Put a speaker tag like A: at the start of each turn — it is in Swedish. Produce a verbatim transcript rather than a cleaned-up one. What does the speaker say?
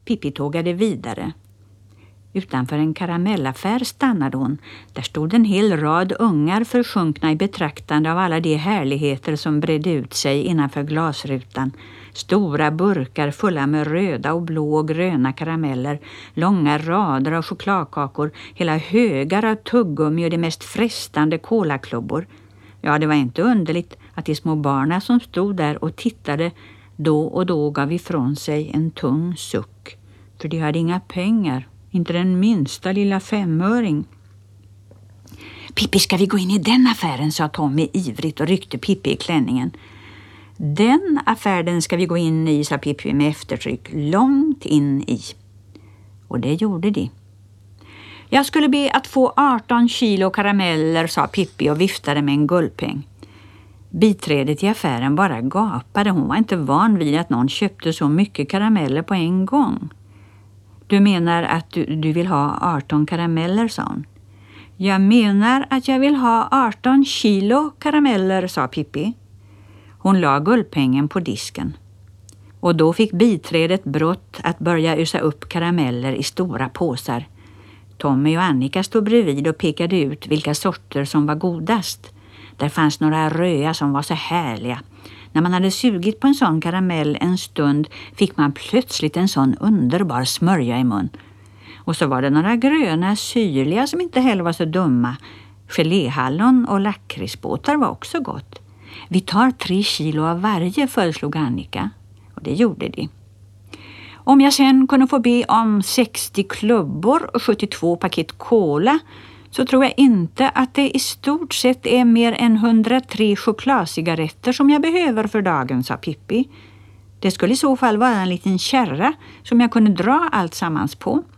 A: Pippi tågade vidare. Utanför en karamellaffär stannade hon. Där stod en hel rad ungar försjunkna i betraktande av alla de härligheter som bredde ut sig innanför glasrutan. Stora burkar fulla med röda och blå och gröna karameller, långa rader av chokladkakor, hela högar av tuggummi och de mest frestande kolaklubbor. Ja, det var inte underligt att de små barnen som stod där och tittade då och då gav ifrån sig en tung suck. För de hade inga pengar, inte den minsta lilla femöring. Pippi, ska vi gå in i den affären, sa Tommy ivrigt och ryckte Pippi i klänningen. Den affären ska vi gå in i, sa Pippi med eftertryck, långt in i. Och det gjorde de. Jag skulle be att få arton kilo karameller, sa Pippi och viftade med en guldpeng. Biträdet i affären bara gapade. Hon var inte van vid att någon köpte så mycket karameller på en gång. Du menar att du, du vill ha arton karameller, sa hon. Jag menar att jag vill ha arton kilo karameller, sa Pippi. Hon la guldpengen på disken. Och då fick biträdet brått att börja ösa upp karameller i stora påsar. Tommy och Annika stod bredvid och pekade ut vilka sorter som var godast. Där fanns några röda som var så härliga. När man hade sugit på en sån karamell en stund fick man plötsligt en sån underbar smörja i mun. Och så var det några gröna syrliga som inte heller var så dumma. Geléhallon och lakritsbåtar var också gott. Vi tar tre kilo av varje, föreslog Annika. Och det gjorde de. Om jag sen kunde få be om sextio klubbor och sjuttiotvå paket cola så tror jag inte att det i stort sett är mer än hundratre chokladcigaretter som jag behöver för dagen, sa Pippi. Det skulle i så fall vara en liten kärra som jag kunde dra allt sammans på.